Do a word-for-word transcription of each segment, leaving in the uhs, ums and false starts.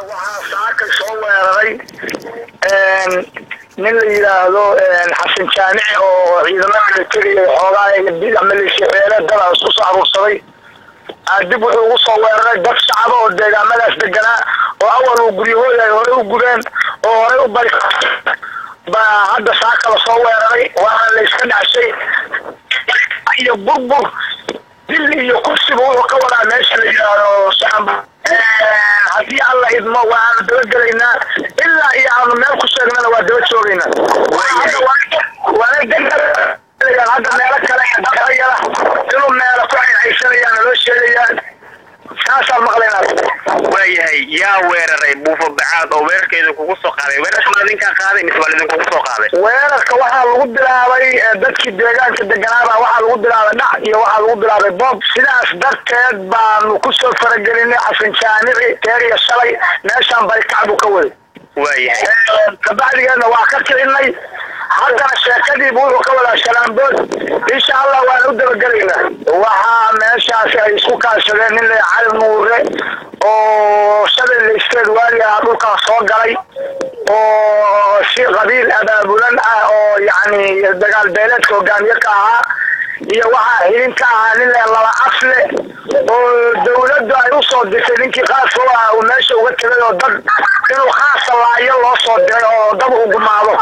waxaa saaka soo weeraray nin la yiraahdo xasan jaamici oo ciidamada militariga xoogaa bidix maleeshiyadeeda dal isku soo aruursaday dib wuxuu ugu soo weeraray dad shacab oo deegaamadaas deganaa oo awal uu guryahooda hore u gubeen oo hore u bari ba hadda saaka la soo weeraray waa la iska dhacay iyo burbur dil iyo kursi buu ka wadaa meesha la yiraahdo shacab hadii alla idmo waan daba galaynaa ilaa iyo aanu meel ku sheegnana waa daba joogaynaa waa degan hadda meelo kale dhaqayala inuu meelo ku haysanayaan loo sheegayaan saasa maqlaynaa waayahay yaa weeraray buufo bacaad oo weerarkeedu kugu soo qaaday weerarka ninka qaaday mise walidin kugu soo qaaday weerarka waxaa lagu bilaabay dadkii deegaanka deganaaba waxaa lagu bilaabay dhac iyo waxaa lagu bilaabay boob sidaas darteed baanu ku soo faragelinay xasan jaamici teeriya shalay meeshaan barikacbu ka waday waayahay kabacdigeedna waa ka kicinay haddana sheekadiibu wuxuu ka wadaa shalaanbood insha allah waan u dabagelaynaa waxaa meeshaas ay isku kaashadeen nin la cali nuure oo shabeelle isteed waaligaa dhulkaa soo galay oo si qabiil abaabulan ah oo yacni dagaal beeleedka hogaamiye ka ahaa iyo waxaa xilin ka ahaa nin la laba afle oo dawladdu ay u soo dirtay ninkii khaaska u ahaa uu meesha uga tegay oo dad inuu khaasa laayo loo soo diray oo dad uu gumaado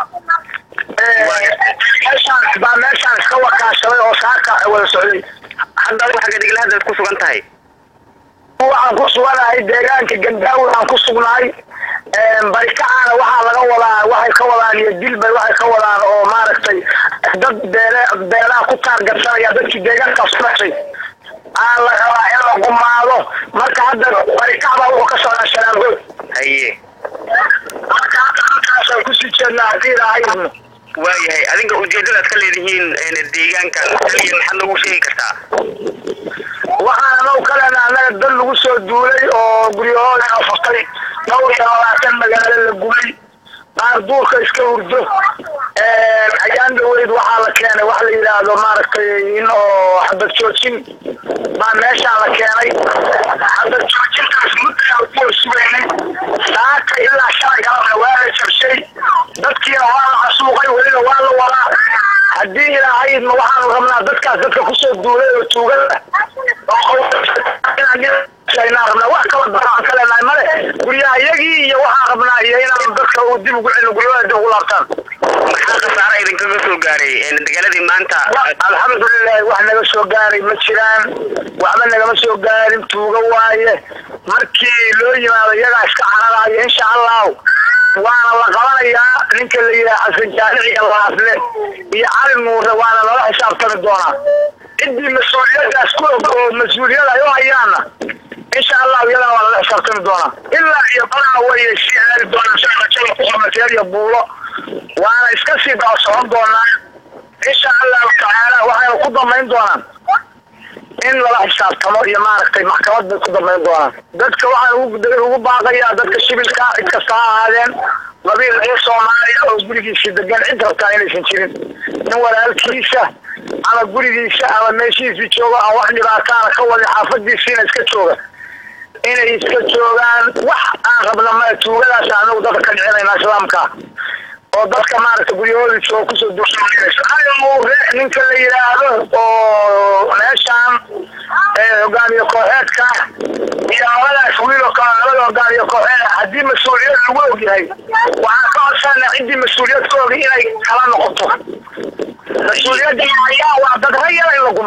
meeshaan baa meeshaan iska wakaashaday oo saaka wada socday hadda waxa gadigla hadda ku sugan tahay waxaan ku suganahay deegaanka gandaawi aan ku sugnahay barikacaana waxaa laga wadaa waxay ka wadaan iyo dilbay waxay ka wadaan oo maaragtay dad beele beelaha ku taargatsanaya dadkii deegaankaas ku dhashay aan la rabaa in la gumaado marka hadda barikacbaa wuxuu ka socdaa shalaangood haye marka hadda halkaasaan kusii jeednaa haddii ilaahayno waayahay adinka ujeedadaad ka leedihiin deegaanka kaliya maxaad nagu sheegi kartaa waxaana noo kalena annaga dad lagu soo duulay oo guryahooda afatay dhowr iyo labaatan magaalo la gubay qaar duurka iska hurdo ayaan dhaweyd waxaa la keenay wax la yidhaahdo maaragtay in oo xabad joojin baa meeshaa la keenay xabad joojintaas muddaa u sugaynay saaka ilaa shalay galabna waa la jabshay dadkiina waa la casuuqay weliba waa la wadaa haddii ilaahayidma waxaanu rabnaa dadkaas dadka kusoo duulay oo tuugada inaan rabnaa wax kala daraan ka leenahay male guryaha iyagii iyo waxaa rabnaa iyo inaan dadka uu dib ugu celino guryahooda dib ugu laabtaan maxaa khasaara idinkaga soo gaaray dagaaladii maanta alxamdulilahi wax naga soo gaaray ma jiraan waxba nagama soo gaarin tuuga waaye markii loo yimaado iyagaa iska cararaayo insha allahu waana la qabanayaa ninka la yidhaha xasan jaamici laafle iyo cali nuure waana lala xisaabtami doonaa ciddii mas-uuliyadaas ku og oo mas-uuliyada ay u hayaana insha allahu iyadana waa lala xisaabtami doonaa ilaa iyo badaa way sii aadi doonaa saarajada ku qornateer iyo buulo waana iska sii daba socon doonaa insha allahu tacaala waxayna ku damayn doonaan in lala xisaabtamo iyo maaragtay maxkamad bay ku damayn doonaan dadka waxaan ugu baaqayaa dadka shibilka cid kasta ha ahaadeen qabiil ee soomaaliya oo gurigiisa degan cid rabtaa inaysan jirin nin walaalkiisa ama gurigiisa ama meeshiisii joogo aan wax dhibaataana ka wadin xaafadiisiina iska jooga inay iska joogaan wax aan rabna ma tuugadaas anagu dadka ka dhicinayna islaamka oo dadka maaragtay guryahooda jooga kusoo duursanayso alimuure ninka la yidhaahdo oo meeshaan hogaamiye kooxeedka iyo labadaas wiil oo kale labada hogaamiye kooxeed haddii mas-uuliyad lagu ogyahay waxaan ka codsana ciddii mas-uuliyadkooda inay kala noqoto mas-uuliyadda ayaa waa dad rayala in la